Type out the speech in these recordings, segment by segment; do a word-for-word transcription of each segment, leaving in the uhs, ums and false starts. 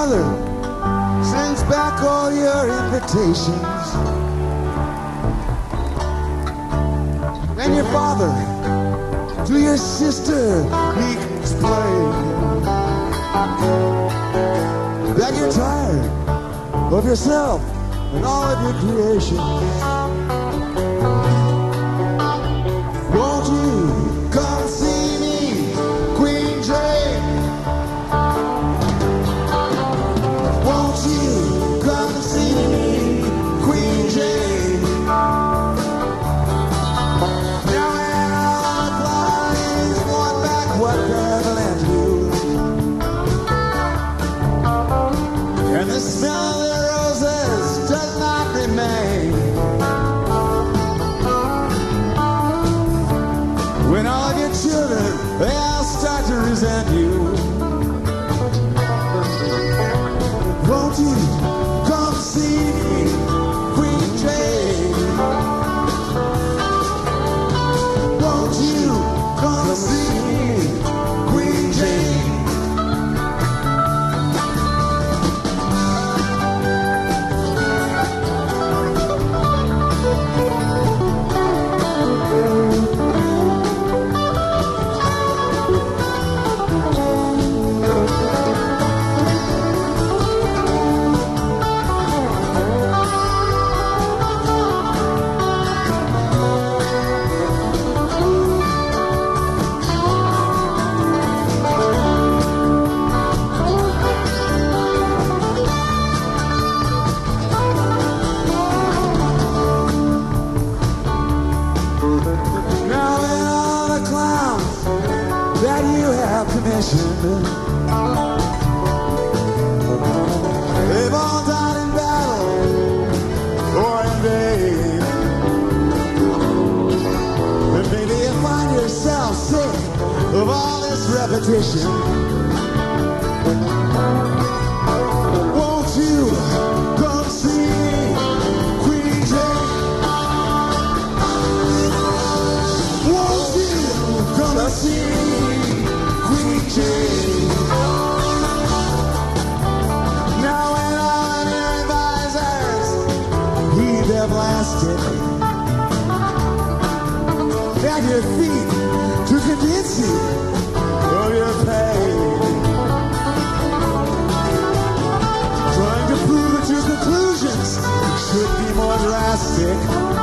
mother sends back all your invitations, and your father to your sister he explains that you're tired of yourself and all of your creations. Won't you come see me, Queen Jane? Won't you come see me, Queen Jane? Now and all the flies want back what they've lent you, and the smell of the roses does not remain. When all of your children, they all start to resent you, won't you come see me, Queen Jane? Won't you come see me, Queen Jane? That you have commissioned, they've all died in battle or in vain. But maybe you find yourself sick of all this repetition. Won't you come see me, Queen Jane? Won't you come see me, Queen Jane? Now when all of your advisors heed their blasted at your feet to convince you of your pain, trying to prove that your conclusions should be more drastic,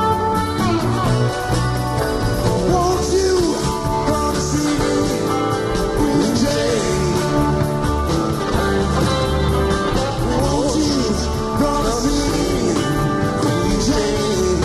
won't you come see me, Queen Jane? Won't you come see me, Queen Jane?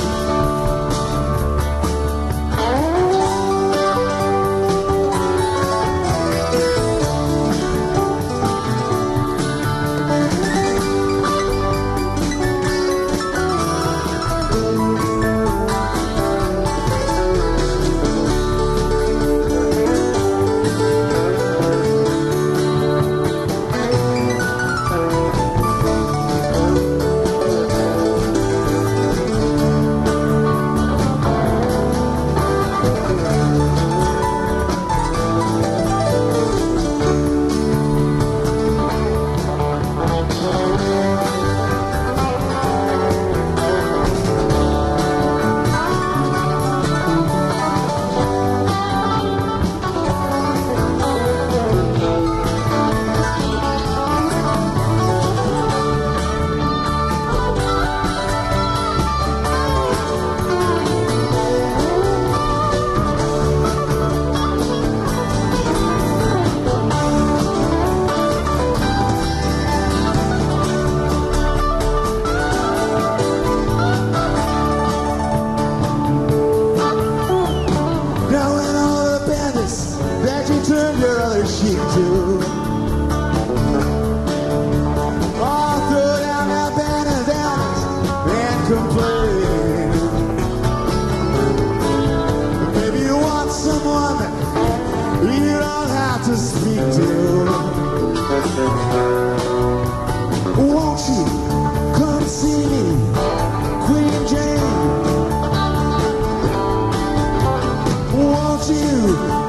That you turned your other cheek to, oh, throw down that banners and complain. Maybe you want someone you don't have to speak to. Won't you come see me, Queen Jane? Won't you